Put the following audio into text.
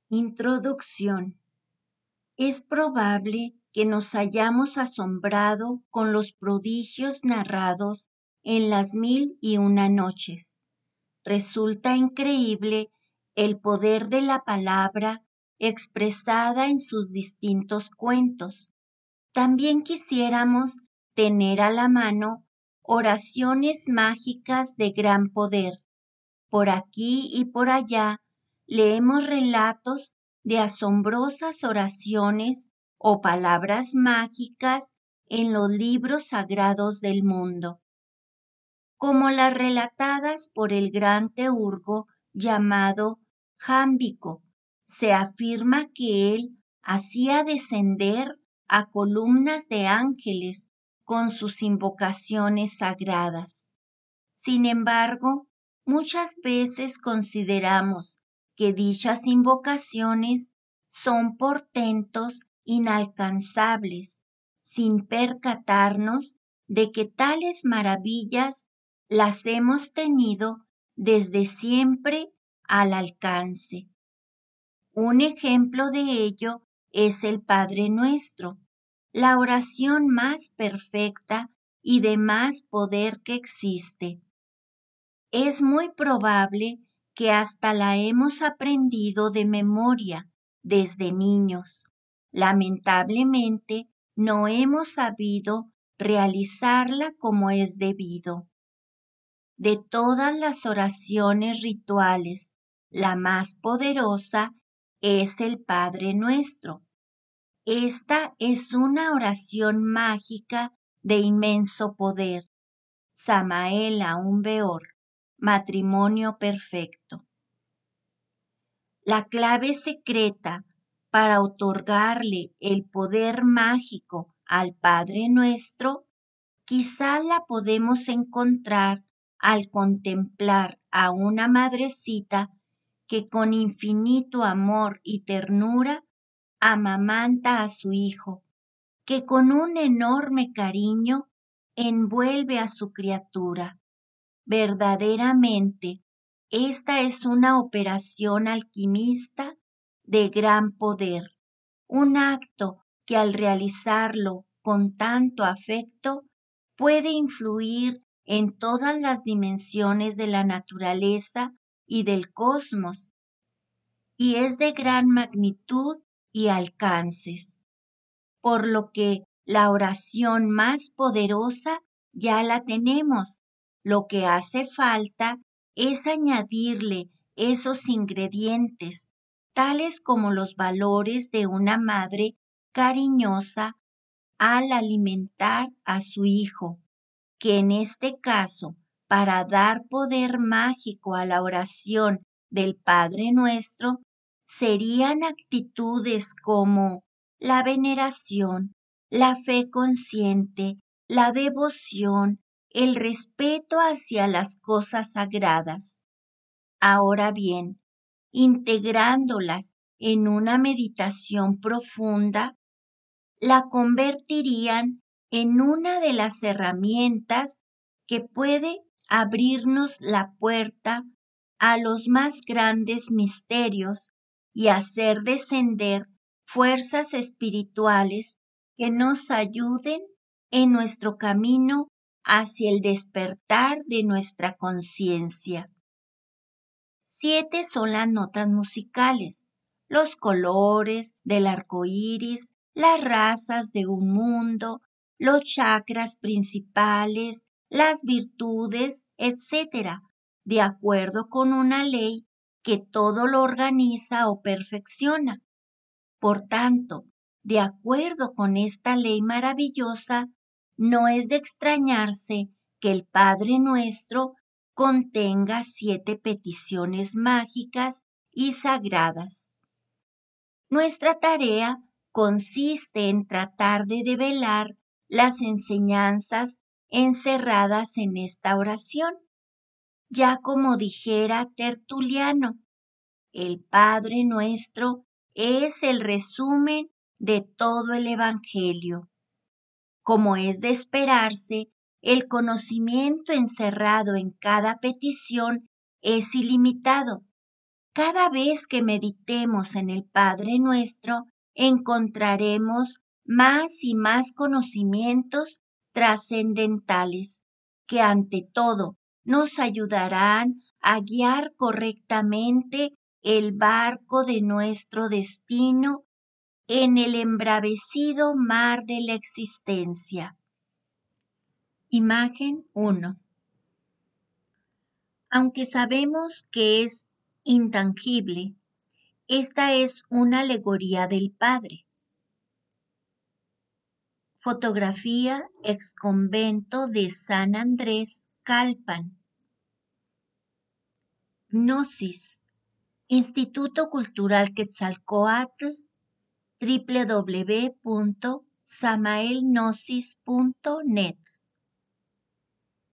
Introducción. Es probable que nos hayamos asombrado con los prodigios narrados en las 1001 noches. Resulta increíble el poder de la palabra expresada en sus distintos cuentos. También quisiéramos tener a la mano oraciones mágicas de gran poder. Por aquí y por allá leemos relatos de asombrosas oraciones o palabras mágicas en los libros sagrados del mundo, como las relatadas por el gran teurgo llamado Jámblico. Se afirma que él hacía descender a columnas de ángeles con sus invocaciones sagradas. Sin embargo, muchas veces consideramos que dichas invocaciones son portentos inalcanzables, sin percatarnos de que tales maravillas las hemos tenido desde siempre al alcance. Un ejemplo de ello es el Padre Nuestro, la oración más perfecta y de más poder que existe. Es muy probable que hasta la hemos aprendido de memoria desde niños. Lamentablemente, no hemos sabido realizarla como es debido. De todas las oraciones rituales, la más poderosa es el Padre Nuestro. Esta es una oración mágica de inmenso poder. Samael Aun Weor, Matrimonio Perfecto. La clave secreta para otorgarle el poder mágico al Padre Nuestro, quizá la podemos encontrar al contemplar a una madrecita que con infinito amor y ternura amamanta a su hijo, que con un enorme cariño envuelve a su criatura. Verdaderamente, esta es una operación alquimista de gran poder, un acto que al realizarlo con tanto afecto puede influir en todas las dimensiones de la naturaleza y del cosmos, y es de gran magnitud y alcances, por lo que la oración más poderosa ya la tenemos. Lo que hace falta es añadirle esos ingredientes, tales como los valores de una madre cariñosa al alimentar a su hijo, que en este caso, para dar poder mágico a la oración del Padre Nuestro, serían actitudes como la veneración, la fe consciente, la devoción, el respeto hacia las cosas sagradas. Ahora bien, integrándolas en una meditación profunda, la convertirían en una de las herramientas que puede abrirnos la puerta a los más grandes misterios y hacer descender fuerzas espirituales que nos ayuden en nuestro camino hacia el despertar de nuestra conciencia. 7 son las notas musicales, los colores del arco iris, las razas de un mundo, los chakras principales, las virtudes, etc., de acuerdo con una ley que todo lo organiza o perfecciona. Por tanto, de acuerdo con esta ley maravillosa, no es de extrañarse que el Padre Nuestro contenga 7 peticiones mágicas y sagradas. Nuestra tarea consiste en tratar de develar las enseñanzas encerradas en esta oración. Ya como dijera Tertuliano, el Padre Nuestro es el resumen de todo el Evangelio. Como es de esperarse, el conocimiento encerrado en cada petición es ilimitado. Cada vez que meditemos en el Padre Nuestro, encontraremos más y más conocimientos trascendentales que ante todo nos ayudarán a guiar correctamente el barco de nuestro destino en el embravecido mar de la existencia. Imagen 1. Aunque sabemos que es intangible, esta es una alegoría del Padre. Fotografía exconvento de San Andrés, Calpan. Gnosis, Instituto Cultural Quetzalcóatl, www.samaelgnosis.net.